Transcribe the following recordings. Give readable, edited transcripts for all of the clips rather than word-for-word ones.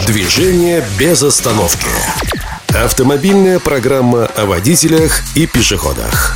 Движение без остановки. Автомобильная программа о водителях и пешеходах.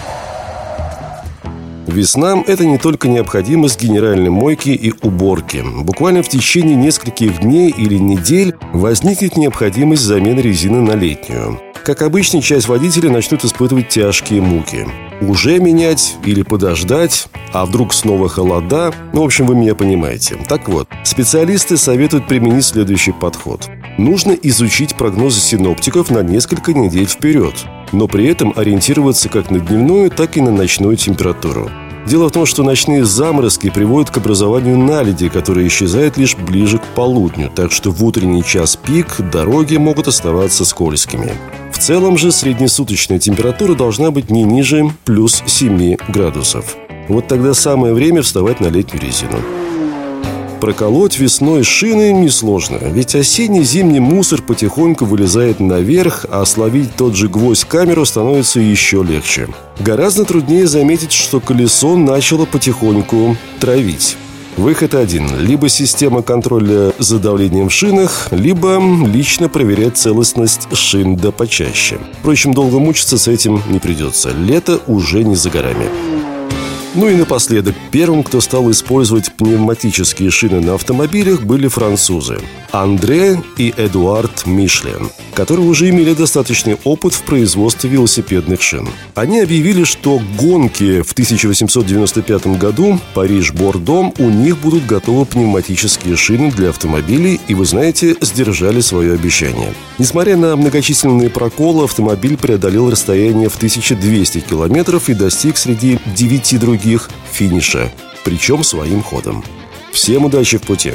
Весна – это не только необходимость генеральной мойки и уборки. Буквально в течение нескольких дней или недель возникнет необходимость замены резины на летнюю. Как обычно, часть водителей начнут испытывать тяжкие муки. Уже менять или подождать? А вдруг снова холода? В общем, вы меня понимаете. Так вот, специалисты советуют применить следующий подход. Нужно изучить прогнозы синоптиков на несколько недель вперед, но при этом ориентироваться как на дневную, так и на ночную температуру. Дело в том, что ночные заморозки приводят к образованию наледи, которая исчезает лишь ближе к полудню, так что в утренний час пик дороги могут оставаться скользкими. В целом же среднесуточная температура должна быть не ниже плюс 7 градусов. Вот тогда самое время вставать на летнюю резину. Проколоть весной шины несложно, ведь осенне-зимний мусор потихоньку вылезает наверх, а словить тот же гвоздь-камеру становится еще легче. Гораздо труднее заметить, что колесо начало потихоньку травить. Выход один. Либо система контроля за давлением в шинах, либо лично проверять целостность шин да почаще. Впрочем, долго мучиться с этим не придется. Лето уже не за горами. Ну и напоследок, первым, кто стал использовать пневматические шины на автомобилях, были французы Андре и Эдуард Мишлен, которые уже имели достаточный опыт в производстве велосипедных шин. Они объявили, что гонки в 1895 году Париж-Бордо у них будут готовы пневматические шины для автомобилей, и, вы знаете, сдержали свое обещание. Несмотря на многочисленные проколы, автомобиль преодолел расстояние в 1200 километров и достиг среди 9 других финиша, причем своим ходом. Всем удачи в пути!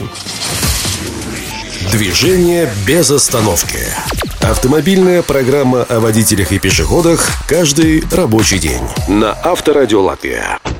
Движение без остановки. Автомобильная программа о водителях и пешеходах каждый рабочий день на Авторадио Латвия.